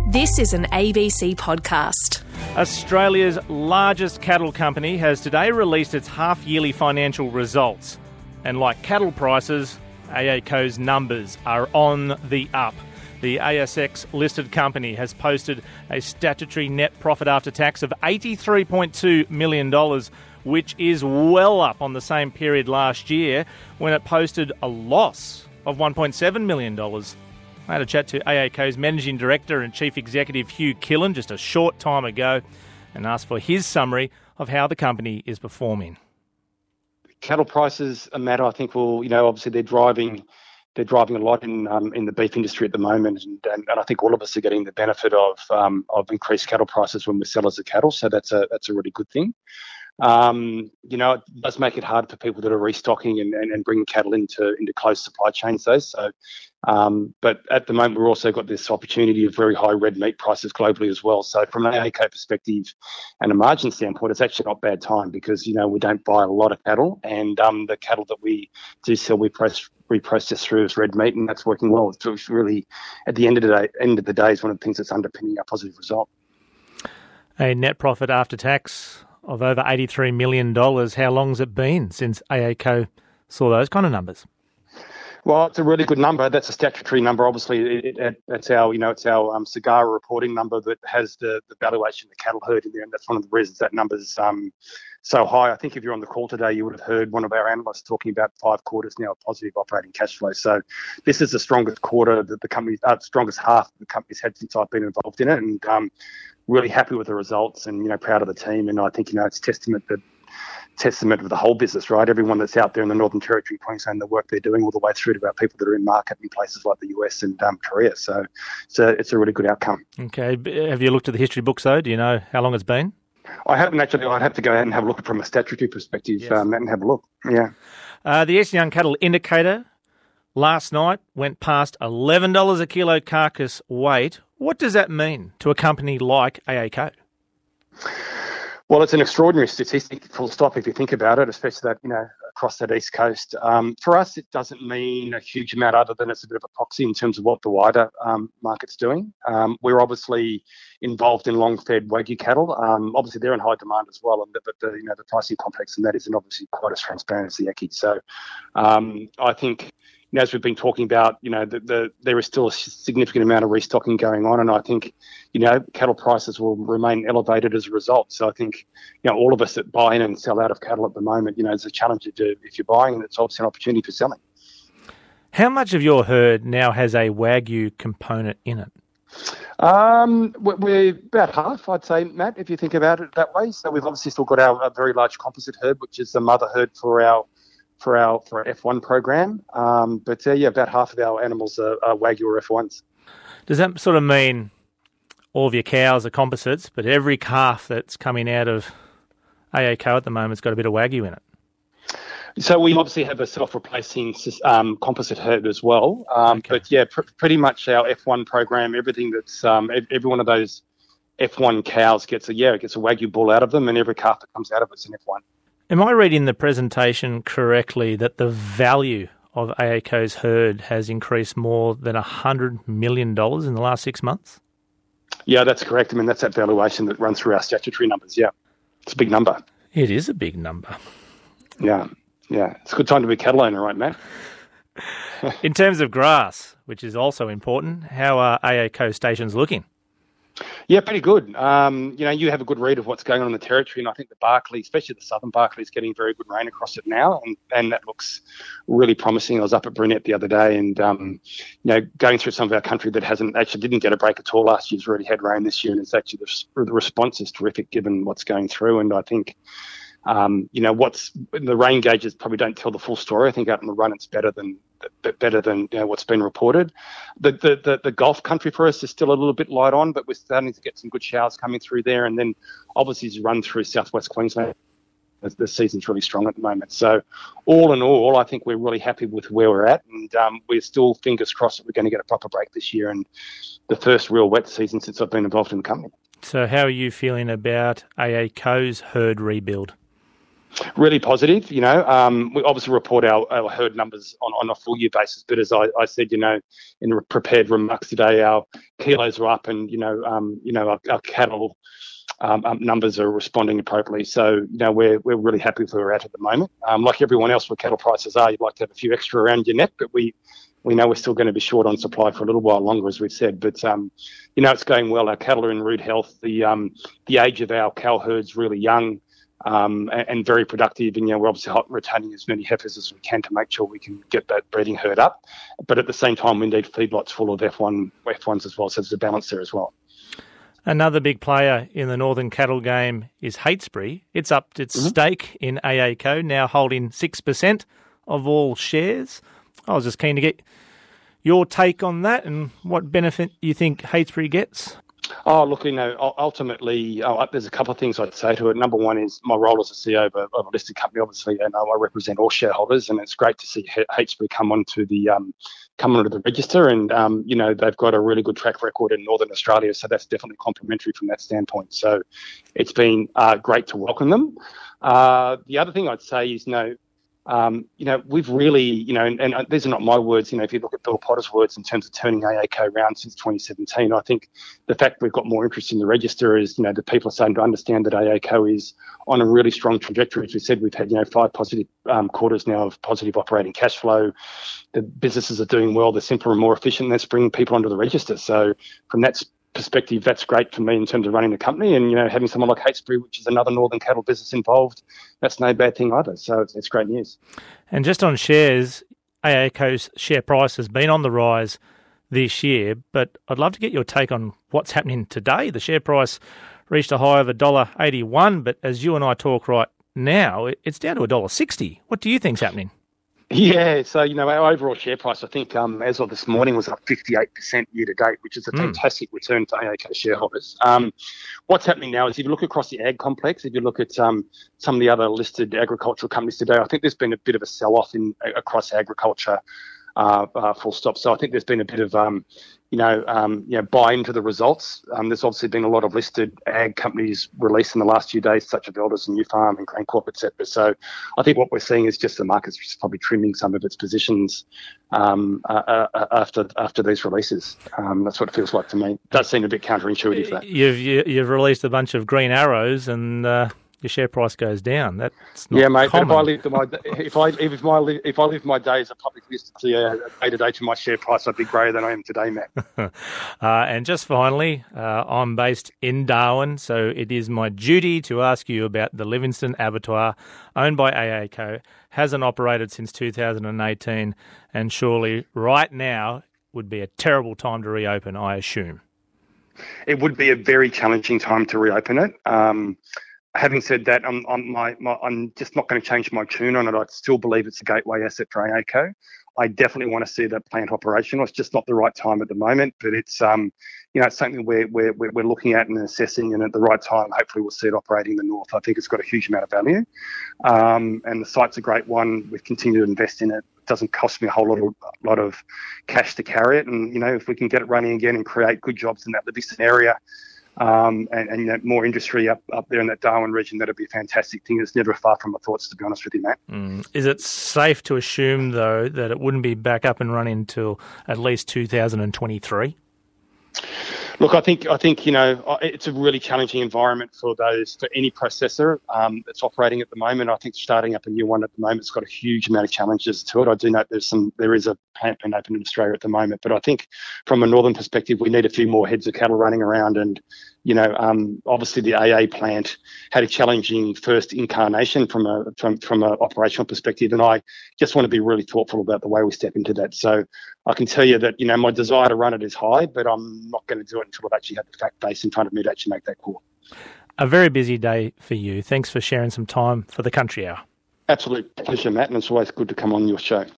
This is an ABC podcast. Australia's largest cattle company has today released its half-yearly financial results. And like cattle prices, AACo's numbers are on the up. The ASX-listed company has posted a statutory net profit after tax of $83.2 million, which is well up on the same period last year when it posted a loss of $1.7 million. I had a chat to AACo's Managing Director and Chief Executive Hugh Killen just a short time ago and asked for his summary of how the company is performing. Cattle prices, Matt, I think will, obviously they're driving a lot in the beef industry at the moment, and I think all of us are getting the benefit of increased cattle prices when we're sellers of cattle. So that's a really good thing. It does make it hard for people that are restocking and bringing cattle into closed supply chains, though. So, but at the moment, we've also got this opportunity of very high red meat prices globally as well. So from an AACo perspective and a margin standpoint, it's actually not a bad time because, we don't buy a lot of cattle, and the cattle that we do sell, we process through as red meat, and that's working well. It's really, at the end of the day, is one of the things that's underpinning our positive result. A net profit after tax of over $83 million. How long has it been since AACo saw those kind of numbers? Well, it's a really good number. That's a statutory number. Obviously, it's our SGARA reporting number that has the valuation of the cattle herd in there, and that's one of the reasons that number's so high. I think if you're on the call today, you would have heard one of our analysts talking about 5 quarters now of positive operating cash flow. So this is the strongest quarter that the company, strongest half that the company's had since I've been involved in it, and really happy with the results and proud of the team. And I think it's testament of the whole business, right? Everyone that's out there in the Northern Territory, Queensland, the work they're doing all the way through to our people that are in market in places like the US and Korea. So it's a really good outcome. Okay. Have you looked at the history books, though? Do you know how long it's been? I haven't actually. I'd have to go ahead and have a look from a statutory perspective, yes. And have a look. Yeah. The Eastern Young Cattle Indicator last night went past $11 a kilo carcass weight. What does that mean to a company like AACo? Well, it's an extraordinary statistic, full stop, if you think about it, especially that, across that East Coast. For us, it doesn't mean a huge amount other than it's a bit of a proxy in terms of what the wider market's doing. We're obviously involved in long-fed Wagyu cattle. Obviously, they're in high demand as well, but the pricing complex and that isn't obviously quite as transparent as the Yaki. So I think, as we've been talking about, there is still a significant amount of restocking going on, and I think, cattle prices will remain elevated as a result. So I think, all of us that buy in and sell out of cattle at the moment, it's a challenge to do if you're buying, and it's obviously an opportunity for selling. How much of your herd now has a Wagyu component in it? We're about half, I'd say, Matt, if you think about it that way. So we've obviously still got our very large composite herd, which is the mother herd for our F1 program. But about half of our animals are Wagyu or F1s. Does that sort of mean all of your cows are composites, but every calf that's coming out of AACo at the moment's got a bit of Wagyu in it? So we obviously have a self-replacing composite herd as well. Okay. But pretty much our F1 program, everything that's every one of those F1 cows gets a Wagyu bull out of them, and every calf that comes out of it's an F1. Am I reading the presentation correctly that the value of AACo's herd has increased more than $100 million in the last 6 months? Yeah, that's correct. I mean, that's that valuation that runs through our statutory numbers, yeah. It's a big number. It is a big number. Yeah. It's a good time to be a cattle owner, right, Matt? In terms of grass, which is also important, how are AACo stations looking? Yeah, pretty good. You have a good read of what's going on in the territory, and I think the Barkly, especially the southern Barkly, is getting very good rain across it now, and that looks really promising. I was up at Brunette the other day, and going through some of our country that didn't get a break at all last year's already had rain this year, and it's actually the response is terrific given what's going through. And I think what's the rain gauges probably don't tell the full story. I think out in the run it's better than what's been reported. The Gulf country for us is still a little bit light on, but we're starting to get some good showers coming through there. And then obviously as you run through southwest Queensland, the season's really strong at the moment. So all in all, I think we're really happy with where we're at, and we're still fingers crossed that we're going to get a proper break this year and the first real wet season since I've been involved in the company. So how are you feeling about AACo's herd rebuild? Really positive, we obviously report our herd numbers on a full year basis, but as I said, in the prepared remarks today, our kilos are up and, our cattle numbers are responding appropriately. So, we're really happy with where we're at the moment. Like everyone else, where cattle prices are, you'd like to have a few extra around your neck, but we know we're still going to be short on supply for a little while longer, as we've said. But, it's going well. Our cattle are in rude health. The age of our cow herd's really young. And very productive, and we're obviously retaining as many heifers as we can to make sure we can get that breeding herd up. But at the same time, we need feedlots full of F1s as well, so there's a balance there as well. Another big player in the northern cattle game is Heytesbury. It's upped its stake in AACo, now holding 6% of all shares. I was just keen to get your take on that and what benefit you think Heytesbury gets. Oh, look, ultimately, there's a couple of things I'd say to it. Number one is my role as a CEO of a listed company, obviously, and I represent all shareholders, and it's great to see Heytesbury come onto the register, and they've got a really good track record in Northern Australia, so that's definitely complementary from that standpoint. So it's been great to welcome them. The other thing I'd say is, we've really, and these are not my words, if you look at Bill Potter's words in terms of turning AACo around since 2017, I think the fact we've got more interest in the register is, that people are starting to understand that AACo is on a really strong trajectory. As we said, we've had, 5 positive quarters now of positive operating cash flow. The businesses are doing well. They're simpler and more efficient. That's bringing people onto the register. So from that perspective, that's great for me in terms of running the company, and having someone like Heytesbury, which is another northern cattle business involved, that's no bad thing either. So it's great news. And just on shares, AACo's share price has been on the rise this year, but I'd love to get your take on what's happening today. The share price reached a high of $1.81, but as you and I talk right now, it's down to $1.60. What do you think's happening? Yeah, so, our overall share price, I think, as of this morning, was up 58% year to date, which is a fantastic return for AACo shareholders. What's happening now is if you look across the ag complex, if you look at some of the other listed agricultural companies today, I think there's been a bit of a sell-off across agriculture, full stop. So I think there's been a bit of, buy into the results. There's obviously been a lot of listed ag companies released in the last few days, such as Elders and New Farm and GrainCorp, etc. So I think what we're seeing is just the market's just probably trimming some of its positions after these releases. That's what it feels like to me. It does seem a bit counterintuitive. That you've released a bunch of green arrows and your share price goes down. That's not mate. common. But if I lived my days a public listed CEO day to day to my share price, I'd be greater than I am today, Matt. And just finally, I'm based in Darwin, so it is my duty to ask you about the Livingston Abattoir, owned by AACo, hasn't operated since 2018, and surely right now would be a terrible time to reopen, I assume. It would be a very challenging time to reopen it. Having said that, I'm just not going to change my tune on it. I still believe it's a gateway asset for AACo. I definitely want to see that plant operational. It's just not the right time at the moment, but it's it's something we're looking at and assessing, and at the right time, hopefully we'll see it operating in the north. I think it's got a huge amount of value, and the site's a great one. We've continued to invest in it. It doesn't cost me a whole lot of cash to carry it, and if we can get it running again and create good jobs in that Livingston area. And more industry up there in that Darwin region, that'd be a fantastic thing. It's never far from my thoughts, to be honest with you, Matt. Is it safe to assume, though, that it wouldn't be back up and running until at least 2023? Look, I think it's a really challenging environment for any processor that's operating at the moment. I think starting up a new one at the moment, it's got a huge amount of challenges to it. I do know there is a plant being open in Australia at the moment, but I think from a northern perspective, we need a few more heads of cattle running around. And obviously the AA plant had a challenging first incarnation from a operational perspective, and I just want to be really thoughtful about the way we step into that. So I can tell you that my desire to run it is high, but I'm not going to do it until I've actually had the fact base in front of me to actually make that call. A very busy day for you. Thanks for sharing some time for the Country Hour. Absolute pleasure, Matt, and it's always good to come on your show.